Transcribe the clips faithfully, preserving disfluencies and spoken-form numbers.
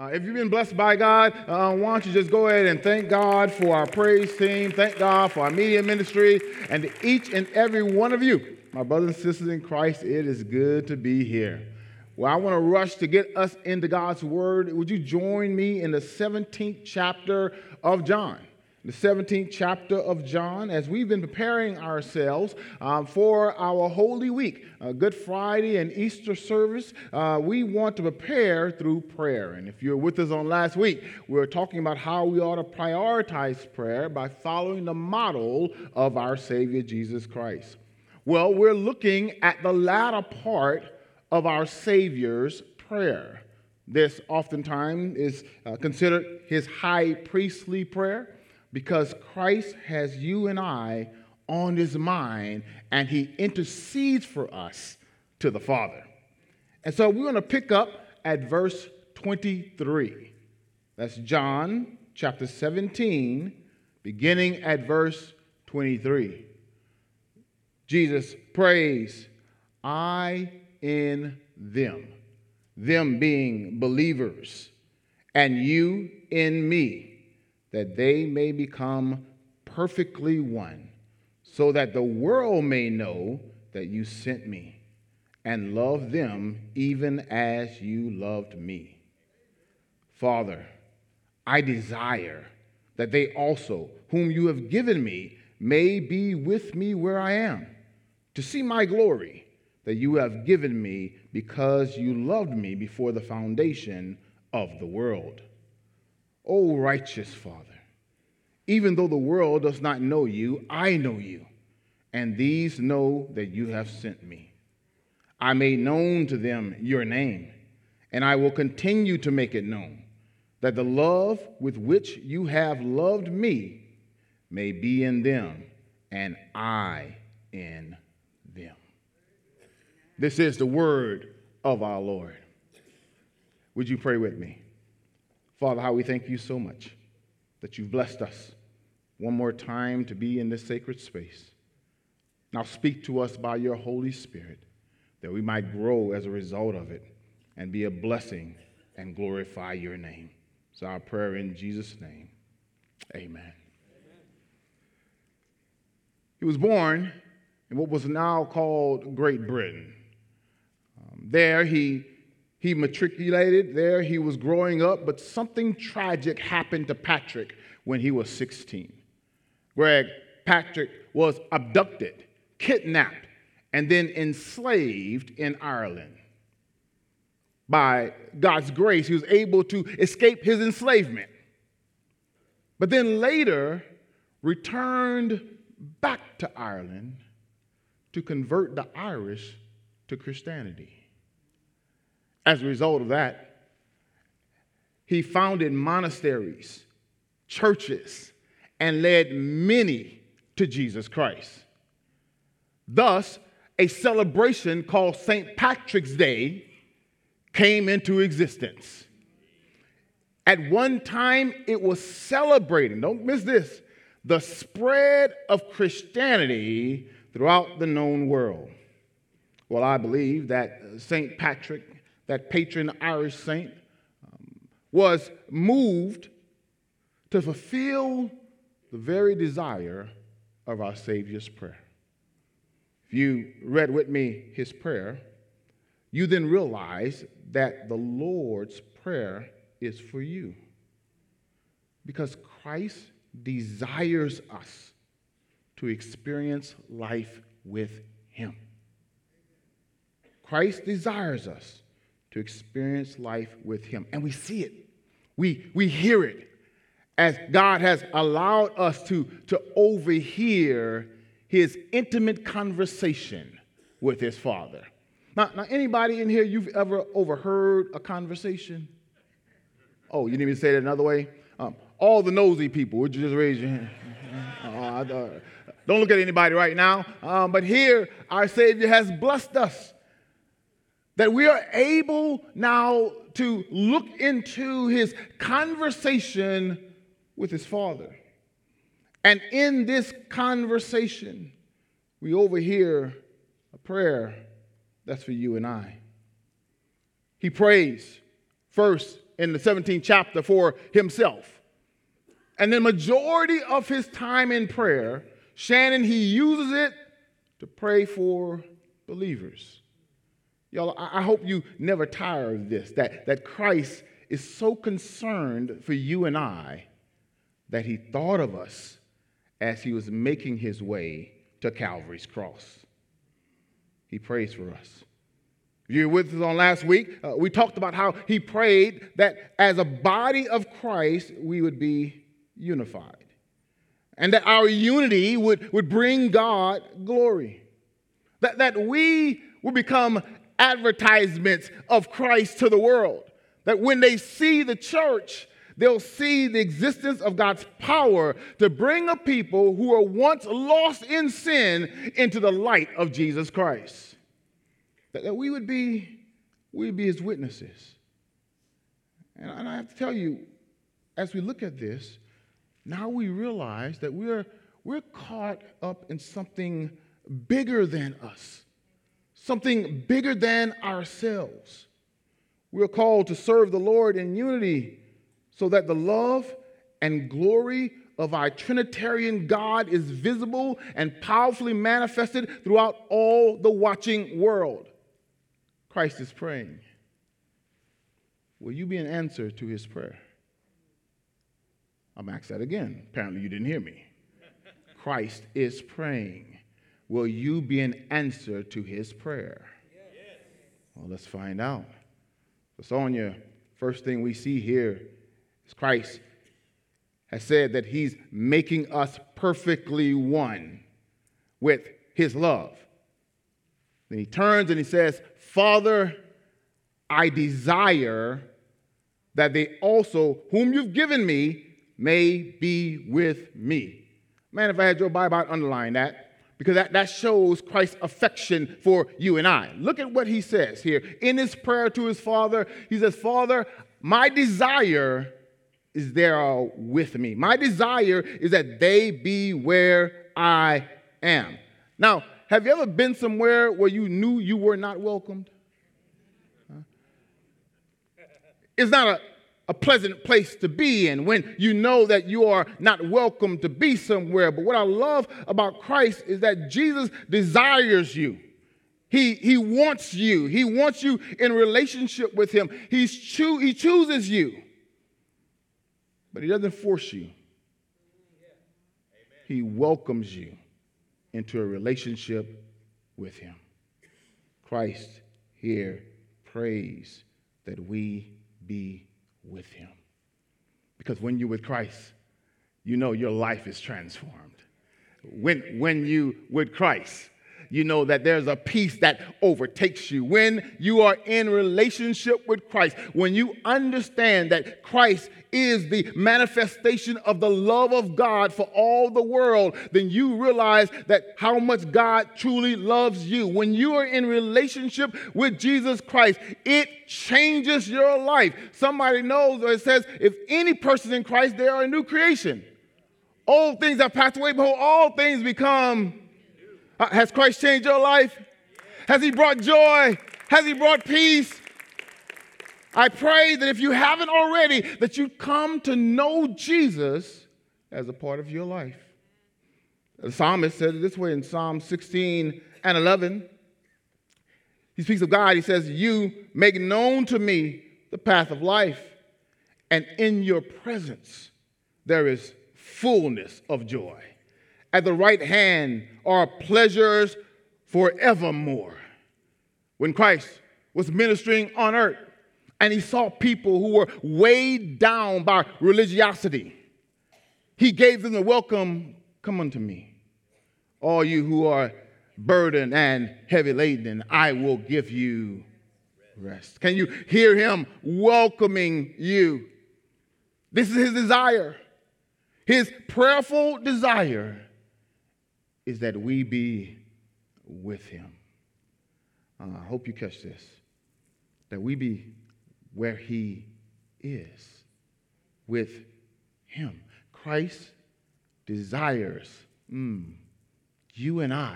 Uh, if you've been blessed by God, uh, why don't you just go ahead and thank God for our praise team, thank God for our media ministry, and to each and every one of you, my brothers and sisters in Christ, it is good to be here. Well, I want to rush to get us into God's Word. Would you join me in the seventeenth chapter of John? The seventeenth chapter of John, as we've been preparing ourselves um, for our Holy Week, uh, Good Friday and Easter service, uh, we want to prepare through prayer. And if you're with us on last week, we were talking about how we ought to prioritize prayer by following the model of our Savior Jesus Christ. Well, we're looking at the latter part of our Savior's prayer. This oftentimes is uh, considered his high priestly prayer, because Christ has you and I on his mind, and he intercedes for us to the Father. And so we're going to pick up at verse twenty-three. That's John chapter seventeen, beginning at verse twenty-three. Jesus prays, I in them, them being believers, and you in me, that they may become perfectly one, so that the world may know that you sent me and love them even as you loved me. Father, I desire that they also, whom you have given me, may be with me where I am, to see my glory that you have given me because you loved me before the foundation of the world. O righteous Father, even though the world does not know you, I know you, and these know that you have sent me. I made known to them your name, and I will continue to make it known, that the love with which you have loved me may be in them, and I in them. This is the word of our Lord. Would you pray with me? Father, how we thank you so much that you've blessed us one more time to be in this sacred space. Now speak to us by your Holy Spirit that we might grow as a result of it and be a blessing and glorify your name. So our prayer in Jesus' name, amen. Amen. He was born in what was now called Great Britain. Um, there he He matriculated there. He was growing up, but something tragic happened to Patrick when he was sixteen. Greg Patrick was abducted, kidnapped, and then enslaved in Ireland. By God's grace, he was able to escape his enslavement, but then later returned back to Ireland to convert the Irish to Christianity. As a result of that, he founded monasteries, churches, and led many to Jesus Christ. Thus, a celebration called Saint Patrick's Day came into existence. At one time, it was celebrating, don't miss this, the spread of Christianity throughout the known world. Well, I believe that Saint Patrick, that patron Irish saint, um, was moved to fulfill the very desire of our Savior's prayer. If you read with me his prayer, you then realize that the Lord's Prayer is for you, because Christ desires us to experience life with him. Christ desires us to experience life with him. And we see it. We, we hear it as God has allowed us to, to overhear his intimate conversation with his Father. Now, now, anybody in here, you've ever overheard a conversation? Oh, you didn't even say that another way? Um, all the nosy people, would you just raise your hand? Uh, uh, don't look at anybody right now. Um, but here, our Savior has blessed us, that we are able now to look into his conversation with his Father. And in this conversation, we overhear a prayer that's for you and I. He prays first in the seventeenth chapter for himself. And the majority of his time in prayer, Shannon, he uses it to pray for believers. Y'all, I hope you never tire of this, that, that Christ is so concerned for you and I that he thought of us as he was making his way to Calvary's cross. He prays for us. If you were with us on last week, uh, we talked about how he prayed that as a body of Christ, we would be unified. And that our unity would, would bring God glory. That, that we would become advertisements of Christ to the world. That when they see the church, they'll see the existence of God's power to bring a people who were once lost in sin into the light of Jesus Christ. That, that we would be, we would be his witnesses. And, and I have to tell you, as we look at this, now we realize that we're, we're caught up in something bigger than us, something bigger than ourselves. We're called to serve the Lord in unity so that the love and glory of our Trinitarian God is visible and powerfully manifested throughout all the watching world. Christ is praying. Will you be an answer to his prayer? I'm asked that again. Apparently you didn't hear me. Christ is praying. Will you be an answer to his prayer? Yes. Well, let's find out. So, Sonia, first thing we see here is Christ has said that he's making us perfectly one with his love. Then he turns and he says, Father, I desire that they also, whom you've given me, may be with me. Man, if I had your Bible, I'd underline that, because that, that shows Christ's affection for you and I. Look at what he says here. In his prayer to his Father, he says, Father, my desire is they are with me. My desire is that they be where I am. Now, have you ever been somewhere where you knew you were not welcomed? Huh? It's not a A pleasant place to be in when you know that you are not welcome to be somewhere. But what I love about Christ is that Jesus desires you. He, he wants you. He wants you in relationship with him. He's choo- he chooses you. But he doesn't force you. He welcomes you into a relationship with him. Christ here prays that we be with him. Because when you're with Christ, you know your life is transformed. When, when you with Christ, you know that there's a peace that overtakes you. When you are in relationship with Christ, when you understand that Christ is the manifestation of the love of God for all the world, then you realize that how much God truly loves you. When you are in relationship with Jesus Christ, it changes your life. Somebody knows, or it says, if any person in Christ, they are a new creation. Old things have passed away, behold, all things become. Has Christ changed your life? Has he brought joy? Has he brought peace? I pray that if you haven't already, that you come to know Jesus as a part of your life. The psalmist said it this way in Psalm sixteen and eleven. He speaks of God. He says, you make known to me the path of life, and in your presence there is fullness of joy. At the right hand are pleasures forevermore. When Christ was ministering on earth and he saw people who were weighed down by religiosity, he gave them the welcome, come unto me, all you who are burdened and heavy laden, I will give you rest. Can you hear him welcoming you? This is his desire. His prayerful desire is that we be with him. Uh, I hope you catch this. That we be where he is, with him. Christ desires mm, you and I,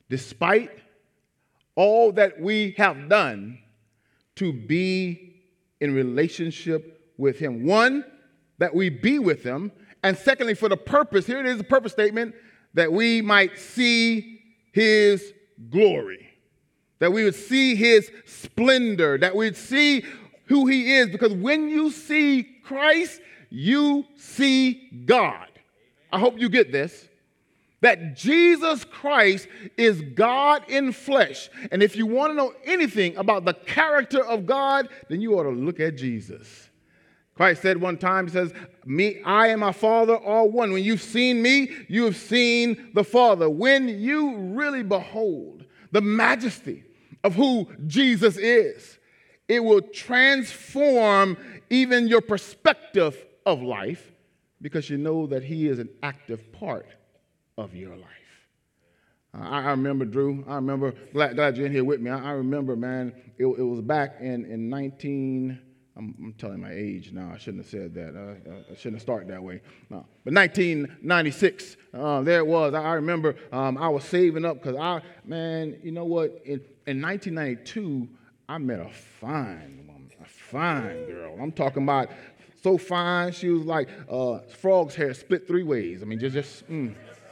despite all that we have done, to be in relationship with him. One, that we be with him. And secondly, for the purpose, here it is, the purpose statement, that we might see his glory, that we would see his splendor, that we'd see who he is. Because when you see Christ, you see God. I hope you get this. That Jesus Christ is God in flesh. And if you want to know anything about the character of God, then you ought to look at Jesus. Christ said one time, he says, "Me, I and my Father are one." When you've seen me, you have seen the Father. When you really behold the majesty of who Jesus is, it will transform even your perspective of life, because you know that he is an active part of your life. Uh, I, I remember, Drew, I remember, glad, glad you're in here with me. I, I remember, man, it, it was back in, in nineteen, I'm, I'm telling my age now. I shouldn't have said that. Uh, I shouldn't have started that way. No. But nineteen ninety-six, uh, there it was. I, I remember um, I was saving up because I, man, you know what? In, in nineteen ninety-two, I met a fine woman, a fine girl. I'm talking about so fine, she was like uh, frog's hair split three ways. I mean, just, just, mm,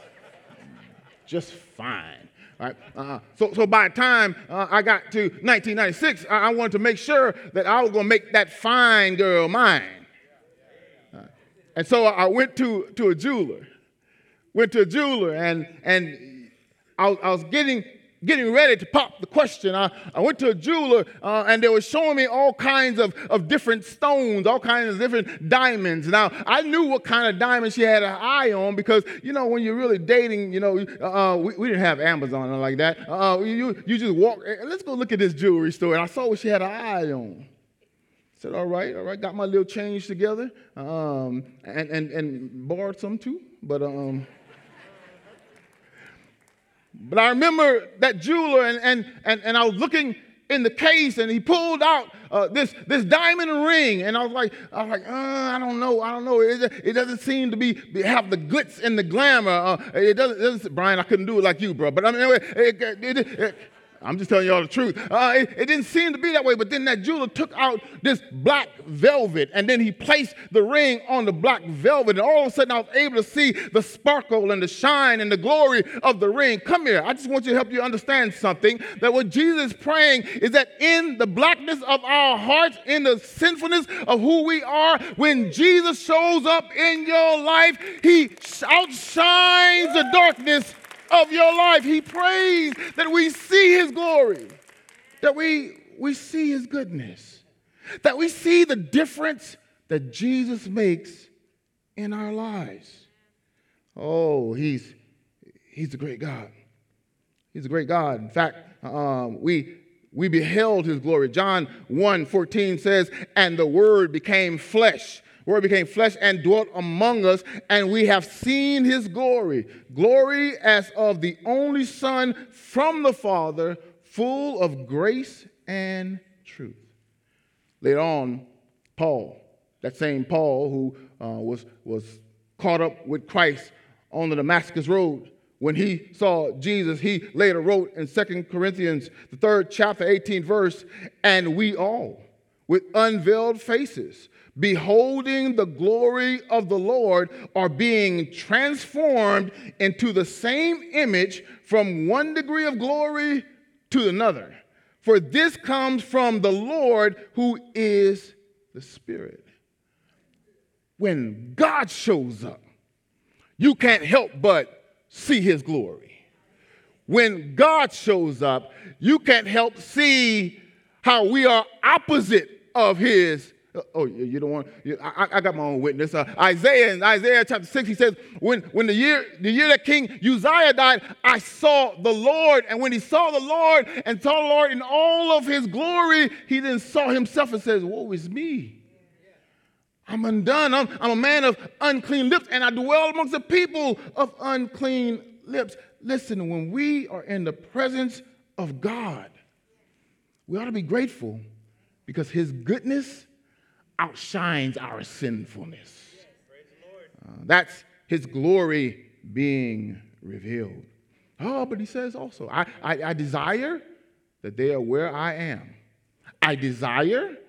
just fine. Right? Uh, so, so by the time uh, I got to nineteen ninety-six, I, I wanted to make sure that I was going to make that fine girl mine. Uh, and so I went to, to a jeweler, went to a jeweler, and, and I, I was getting getting ready to pop the question. I, I went to a jeweler, uh, and they were showing me all kinds of, of different stones, all kinds of different diamonds. Now, I knew what kind of diamond she had an eye on because, you know, when you're really dating, you know, uh, we, we didn't have Amazon or like that. Uh, you, you just walk, let's go look at this jewelry store. And I saw what she had an eye on. I said, all right, all right, got my little change together, um, and, and, and borrowed some too, but... Um, But I remember that jeweler, and, and, and, and I was looking in the case, and he pulled out uh, this, this diamond ring, and I was like, I was like, uh, I don't know, I don't know. It, it doesn't seem to be have the glitz and the glamour. Uh, it doesn't, it doesn't. Brian, I couldn't do it like you, bro. But I mean, it, it, it, it, I'm just telling you all the truth. Uh, it, it didn't seem to be that way, but then that jeweler took out this black velvet, and then he placed the ring on the black velvet, and all of a sudden I was able to see the sparkle and the shine and the glory of the ring. Come here. I just want you to help you understand something, that what Jesus is praying is that in the blackness of our hearts, in the sinfulness of who we are, when Jesus shows up in your life, he outshines the darkness of your life. He prays that we see his glory, that we, we see his goodness, that we see the difference that Jesus makes in our lives. Oh, he's, he's a great God. He's a great God. In fact, um, we, we beheld his glory. John one fourteen says, and the word became flesh. Word became flesh and dwelt among us, and we have seen his glory. Glory as of the only Son from the Father, full of grace and truth. Later on, Paul, that same Paul who uh, was, was caught up with Christ on the Damascus Road, when he saw Jesus, he later wrote in Second Corinthians, the third chapter, eighteenth verse, and we all, with unveiled faces, beholding the glory of the Lord, are being transformed into the same image from one degree of glory to another. For this comes from the Lord, who is the Spirit. When God shows up, you can't help but see his glory. When God shows up, you can't help see how we are opposite of his. Oh, you don't want, you, I, I got my own witness. Uh, Isaiah, in Isaiah chapter six, he says, when, when the year the year that King Uzziah died, I saw the Lord. And when he saw the Lord and saw the Lord in all of his glory, he then saw himself and says, woe is me. I'm undone. I'm, I'm a man of unclean lips, and I dwell amongst the people of unclean lips. Listen, when we are in the presence of God, we ought to be grateful because his goodness outshines our sinfulness. Uh, that's his glory being revealed. Oh, but he says also, I, I, I desire that they are where I am. I desire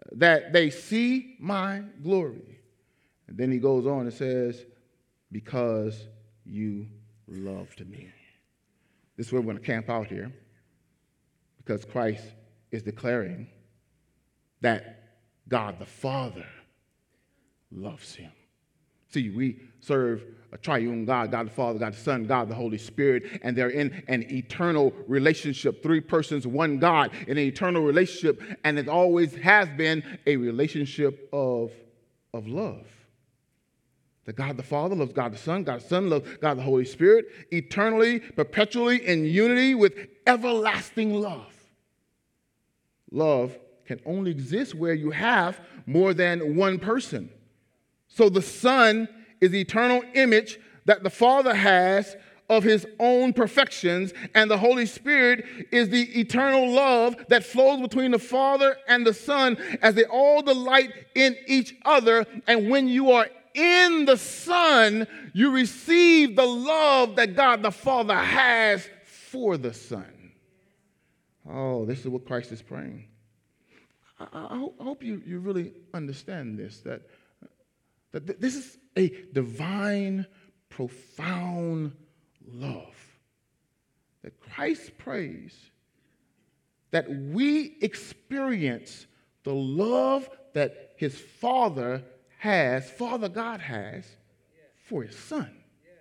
that they see my glory. And then he goes on and says, because you loved me. This is where we're going to camp out here, because Christ is declaring that God the Father loves him. See, we serve a triune God, God the Father, God the Son, God the Holy Spirit, and they're in an eternal relationship. Three persons, one God, in an eternal relationship, and it always has been a relationship of, of love. That God the Father loves God the Son, God the Son loves God the Holy Spirit, eternally, perpetually in unity with everlasting love. Love can only exist where you have more than one person. So the Son is the eternal image that the Father has of his own perfections, and the Holy Spirit is the eternal love that flows between the Father and the Son as they all delight in each other. And when you are in the Son, you receive the love that God the Father has for the Son. Oh, this is what Christ is praying. I, I, I hope you, you really understand this, that That this is a divine, profound love. That Christ prays that we experience the love that his Father has, Father God has, for his Son.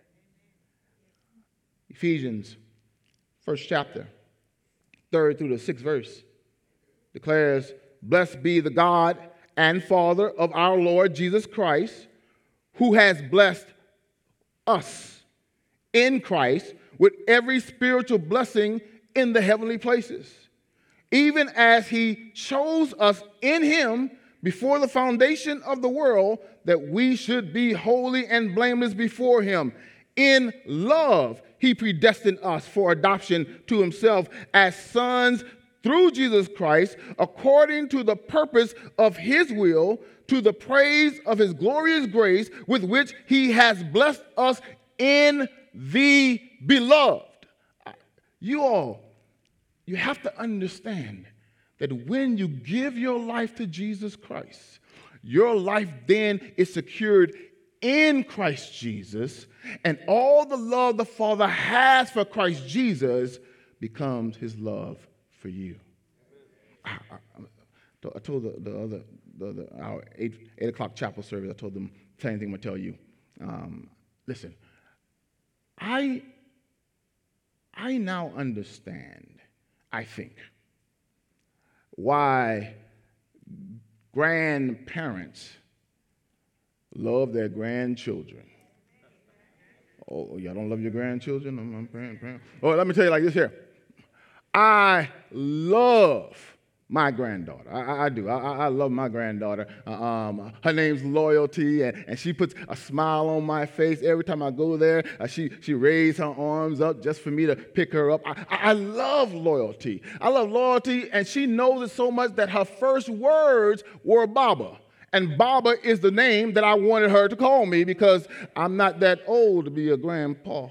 Ephesians, first chapter, third through the sixth verse, declares, blessed be the God and Father of our Lord Jesus Christ, who has blessed us in Christ with every spiritual blessing in the heavenly places, even as he chose us in him before the foundation of the world, that we should be holy and blameless before him. In love, he predestined us for adoption to himself as sons through Jesus Christ, according to the purpose of his will, to the praise of his glorious grace, with which he has blessed us in the beloved. You all, you have to understand that when you give your life to Jesus Christ, your life then is secured in Christ Jesus, and all the love the Father has for Christ Jesus becomes his love for you. I, I, I told the, the other, the, the, our eight, eight o'clock chapel service, I told them the same thing I'm going to tell you. Um, listen, I, I now understand, I think, why grandparents love their grandchildren. Oh, y'all don't love your grandchildren? I'm, I'm praying, praying. Oh, let me tell you like this here. I love my granddaughter. I, I, I do. I, I love my granddaughter. Uh, um, her name's Loyalty, and, and she puts a smile on my face every time I go there. Uh, she she raises her arms up just for me to pick her up. I, I love Loyalty. I love Loyalty, and she knows it so much that her first words were Baba. And Baba is the name that I wanted her to call me because I'm not that old to be a grandpa.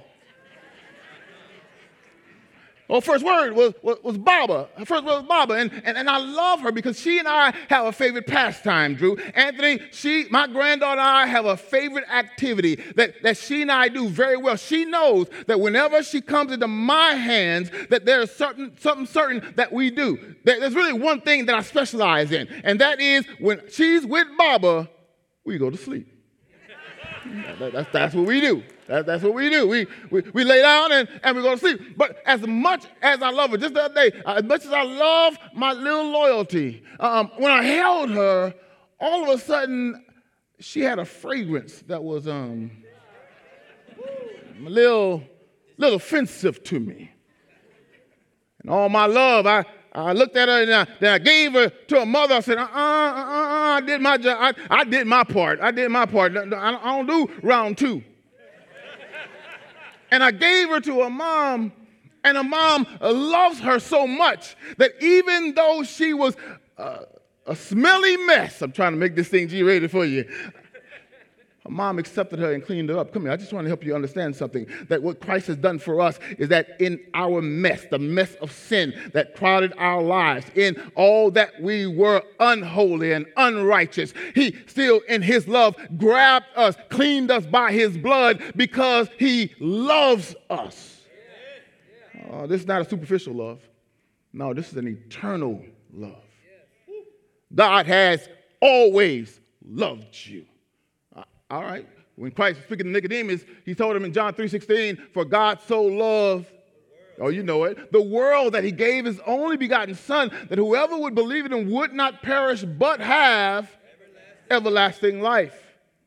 Well, first word was, was, was Baba. Her first word was Baba. And, and, and I love her because she and I have a favorite pastime, Drew. Anthony, she, my granddaughter and I have a favorite activity that, that she and I do very well. She knows that whenever she comes into my hands, that there's certain, something certain that we do. There's really one thing that I specialize in, and that is when she's with Baba, we go to sleep. that, that's, that's what we do. That, that's what we do. We, we we lay down and, and we go to sleep. But as much as I love her, just the other day, uh, as much as I love my little Loyalty, um, when I held her, all of a sudden, she had a fragrance that was um, a little, little offensive to me. And all my love, I, I looked at her and I, then I gave her to her mother. I said, uh-uh, uh-uh, I did my job. I, I did my part. I did my part. I don't, I don't do round two. And I gave her to her mom, and her mom loves her so much that even though she was uh, a smelly mess, I'm trying to make this thing G-rated for you, Her mom accepted her and cleaned her up. Come here, I just want to help you understand something. That what Christ has done for us is that in our mess, the mess of sin that crowded our lives, in all that we were unholy and unrighteous, he still in his love grabbed us, cleaned us by his blood because he loves us. Uh, this is not a superficial love. No, this is an eternal love. God has always loved you. All right. When Christ was speaking to Nicodemus, he told him in John three sixteen, for God so loved, oh, you know it, the world that he gave his only begotten son, that whoever would believe in him would not perish, but have everlasting, everlasting life.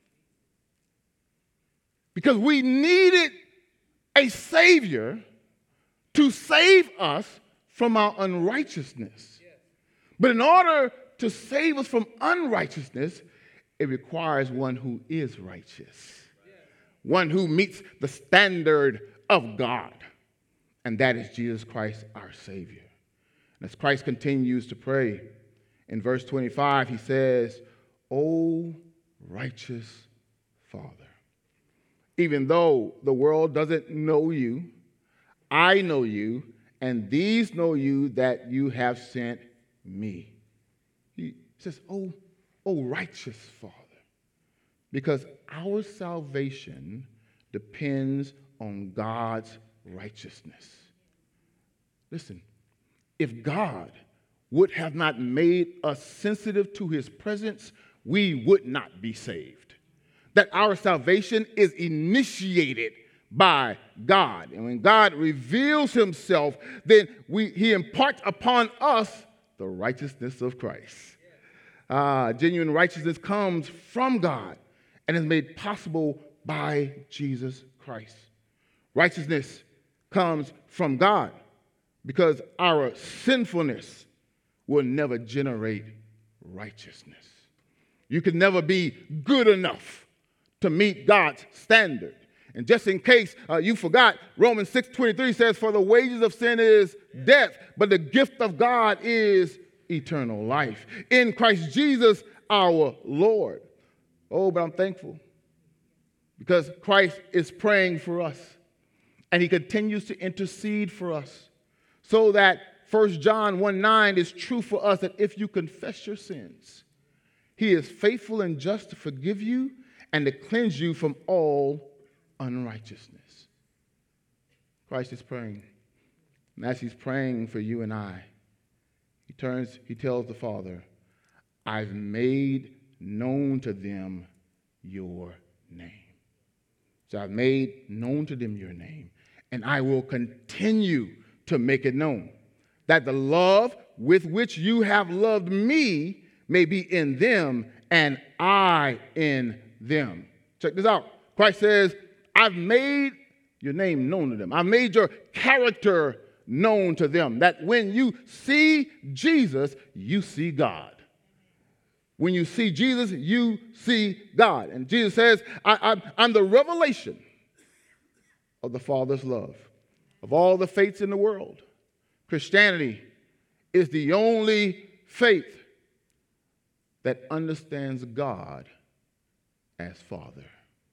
Because we needed a Savior to save us from our unrighteousness. But in order to save us from unrighteousness, it requires one who is righteous, one who meets the standard of God, and that is Jesus Christ, our Savior. And as Christ continues to pray, in verse twenty-five, he says, O righteous Father, even though the world doesn't know you, I know you, and these know you that you have sent me. He says, Oh, O righteous Father, because our salvation depends on God's righteousness. Listen, if God would have not made us sensitive to his presence, we would not be saved. That our salvation is initiated by God. And when God reveals himself, then we, he imparts upon us the righteousness of Christ. Uh, genuine righteousness comes from God and is made possible by Jesus Christ. Righteousness comes from God because our sinfulness will never generate righteousness. You can never be good enough to meet God's standard. And just in case uh, you forgot, Romans six twenty-three says, for the wages of sin is death, but the gift of God is eternal life in Christ Jesus our Lord. Oh, but I'm thankful because Christ is praying for us and he continues to intercede for us so that First John one nine is true for us, that if you confess your sins, he is faithful and just to forgive you and to cleanse you from all unrighteousness. Christ is praying. And as he's praying for you and I, he turns, he tells the Father, I've made known to them your name. So I've made known to them your name, and I will continue to make it known, that the love with which you have loved me may be in them and I in them. Check this out. Christ says, I've made your name known to them. I've made your character known to them, that when you see Jesus, you see God. When you see Jesus, you see God. And Jesus says, I, I, I'm the revelation of the Father's love. Of all the faiths in the world, Christianity is the only faith that understands God as Father.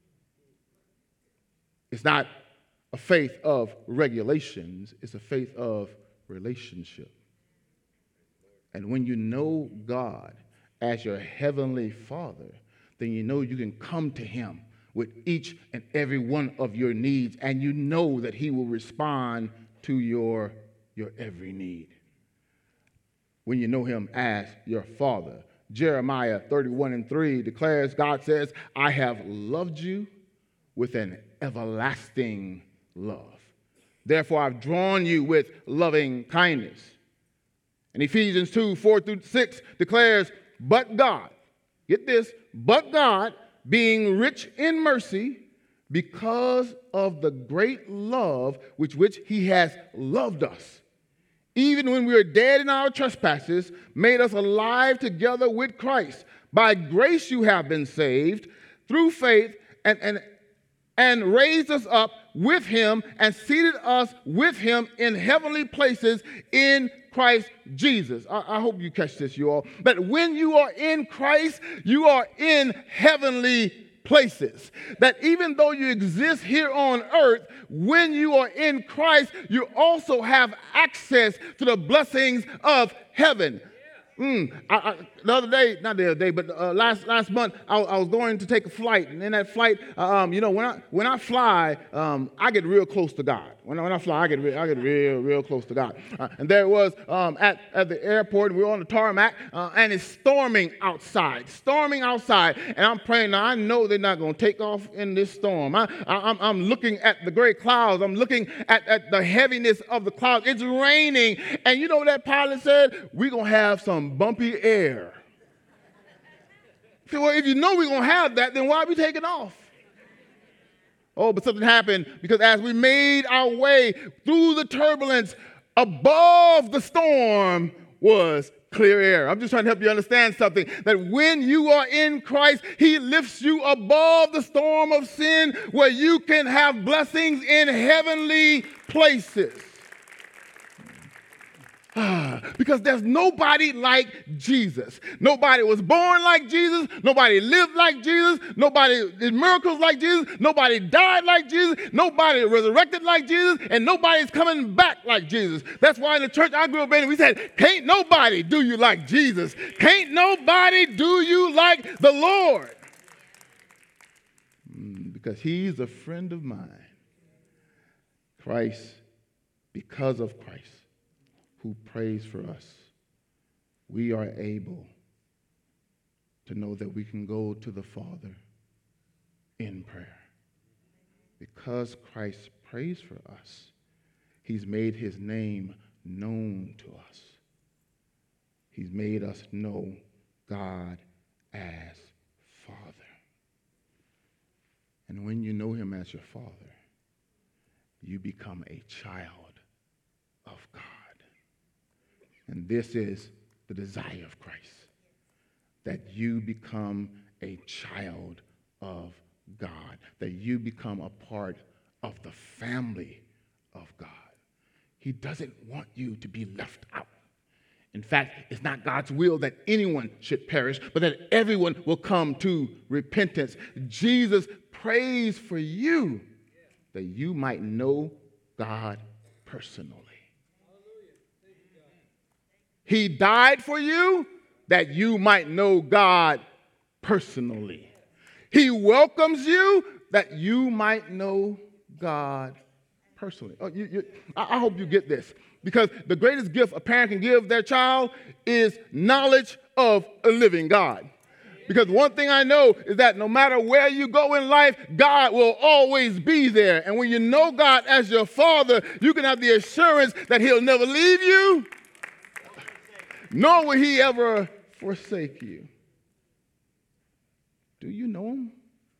It's not a faith of regulations, it's a faith of relationship. And when you know God as your heavenly Father, then you know you can come to him with each and every one of your needs, and you know that he will respond to your, your every need. When you know him as your Father. Jeremiah thirty-one and three declares, God says, I have loved you with an everlasting love. Therefore, I've drawn you with loving kindness. And Ephesians two, four through six declares, but God, get this, but God, being rich in mercy, because of the great love with which he has loved us, even when we were dead in our trespasses, made us alive together with Christ. By grace you have been saved through faith, and, and, and raised us up with him and seated us with him in heavenly places in Christ Jesus. I, I hope you catch this, you all. But when you are in Christ, you are in heavenly places. That even though you exist here on earth, when you are in Christ, you also have access to the blessings of heaven. Mm, I, I, the other day, not the other day, but uh, last last month, I, I was going to take a flight, and in that flight, uh, um, you know, when I when I fly, um, I get real close to God. When I, when I fly, I get re- I get real real close to God. Uh, and there it was um, at at the airport, and we were on the tarmac, uh, and it's storming outside, storming outside, and I'm praying. Now I know they're not going to take off in this storm. I, I, I'm I'm looking at the gray clouds. I'm looking at, at the heaviness of the clouds. It's raining, and you know what that pilot said? We're gonna have some bumpy air. So, well, if you know we're going to have that, then why are we taking off? Oh, but something happened, because as we made our way through the turbulence, above the storm was clear air. I'm just trying to help you understand something, that when you are in Christ, he lifts you above the storm of sin, where you can have blessings in heavenly places. Because there's nobody like Jesus. Nobody was born like Jesus. Nobody lived like Jesus. Nobody did miracles like Jesus. Nobody died like Jesus. Nobody resurrected like Jesus. And nobody's coming back like Jesus. That's why in the church I grew up in, we said, can't nobody do you like Jesus. Can't nobody do you like the Lord. Because he's a friend of mine. Christ, because of Christ, who prays for us, we are able to know that we can go to the Father in prayer. Because Christ prays for us, he's made his name known to us. He's made us know God as Father. And when you know him as your Father, you become a child of God. And this is the desire of Christ, that you become a child of God, that you become a part of the family of God. He doesn't want you to be left out. In fact, it's not God's will that anyone should perish, but that everyone will come to repentance. Jesus prays for you that you might know God personally. He died for you that you might know God personally. He welcomes you that you might know God personally. Oh, you, you, I, I hope you get this, because the greatest gift a parent can give their child is knowledge of a living God. Because one thing I know is that no matter where you go in life, God will always be there. And when you know God as your Father, you can have the assurance that he'll never leave you, nor will he ever forsake you. Do you know him?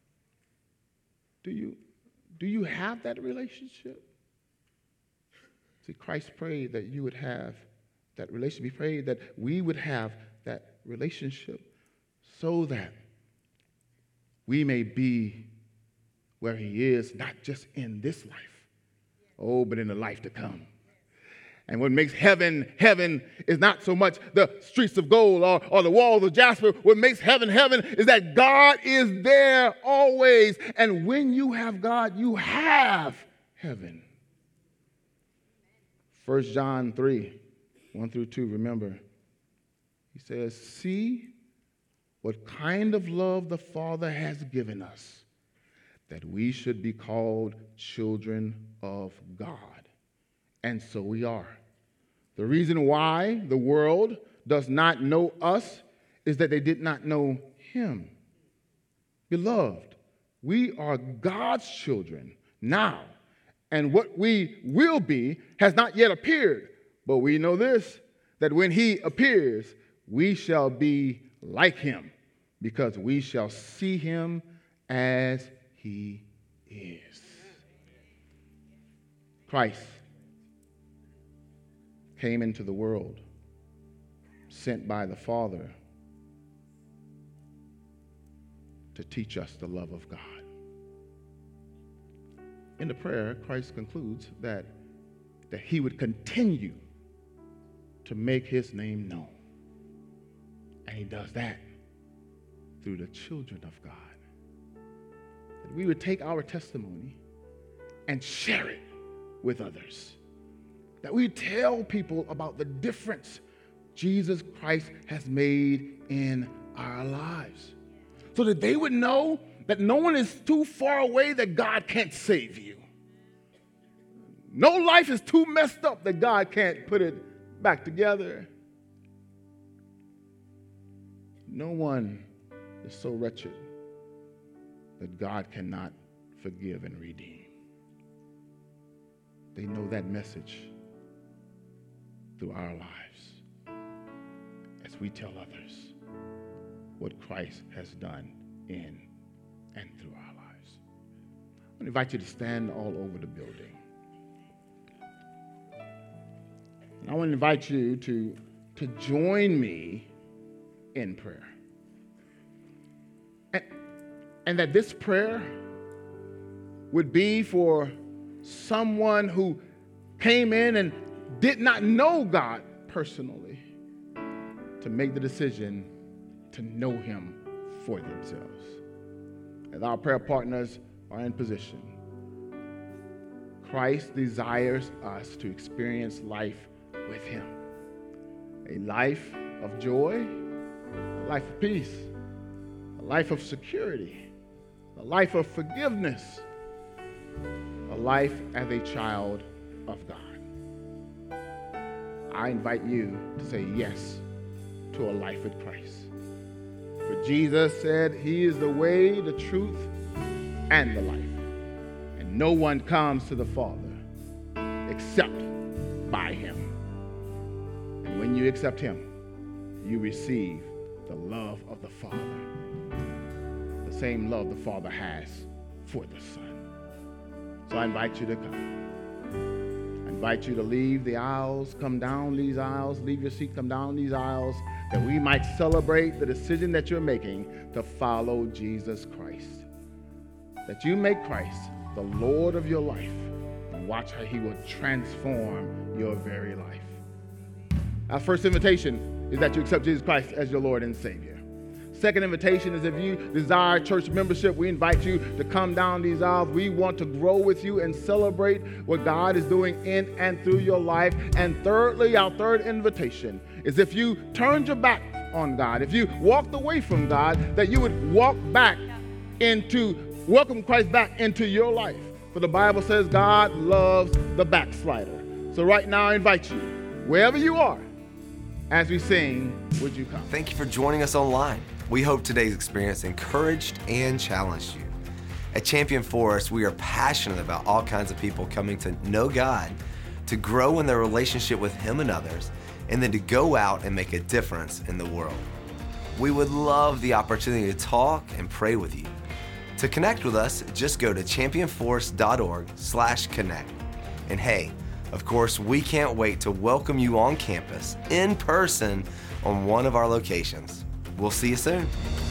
Do you, do you have that relationship? See, Christ prayed that you would have that relationship. He prayed that we would have that relationship so that we may be where he is, not just in this life, oh, but in the life to come. And what makes heaven, heaven is not so much the streets of gold or, or the walls of jasper. What makes heaven, heaven is that God is there always. And when you have God, you have heaven. First John three, one through two, remember, he says, see what kind of love the Father has given us, that we should be called children of God. And so we are. The reason why the world does not know us is that they did not know him. Beloved, we are God's children now, and what we will be has not yet appeared. But we know this, that when he appears, we shall be like him, because we shall see him as he is. Christ came into the world, sent by the Father to teach us the love of God. In the prayer, Christ concludes that, that he would continue to make his name known. And he does that through the children of God. that we would take our testimony and share it with others. That we tell people about the difference Jesus Christ has made in our lives. So that they would know that no one is too far away that God can't save you. No life is too messed up that God can't put it back together. No one is so wretched that God cannot forgive and redeem. They know that message through our lives as we tell others what Christ has done in and through our lives. I want to invite you to stand all over the building. And I want to invite you to, to join me in prayer. And, and that this prayer would be for someone who came in and did not know God personally, to make the decision to know him for themselves. As our prayer partners are in position, Christ desires us to experience life with him. A life of joy, a life of peace, a life of security, a life of forgiveness, a life as a child of God. I invite you to say yes to a life with Christ. For Jesus said he is the way, the truth, and the life. And no one comes to the Father except by him. And when you accept him, you receive the love of the Father. The same love the Father has for the Son. So I invite you to come. I invite you to leave the aisles, come down these aisles, leave your seat, come down these aisles, that we might celebrate the decision that you're making to follow Jesus Christ. That you make Christ the Lord of your life, and watch how he will transform your very life. Our first invitation is that you accept Jesus Christ as your Lord and Savior. Second invitation is if you desire church membership, we invite you to come down these aisles. We want to grow with you and celebrate what God is doing in and through your life. And thirdly, our third invitation is if you turned your back on God, if you walked away from God, that you would walk back into, welcome Christ back into your life. For the Bible says God loves the backslider. So right now I invite you, wherever you are, as we sing, would you come? Thank you for joining us online. We hope today's experience encouraged and challenged you. At Champion Forest, we are passionate about all kinds of people coming to know God, to grow in their relationship with him and others, and then to go out and make a difference in the world. We would love the opportunity to talk and pray with you. To connect with us, just go to championforest.org slash connect. And hey, of course, we can't wait to welcome you on campus in person on one of our locations. We'll see you soon.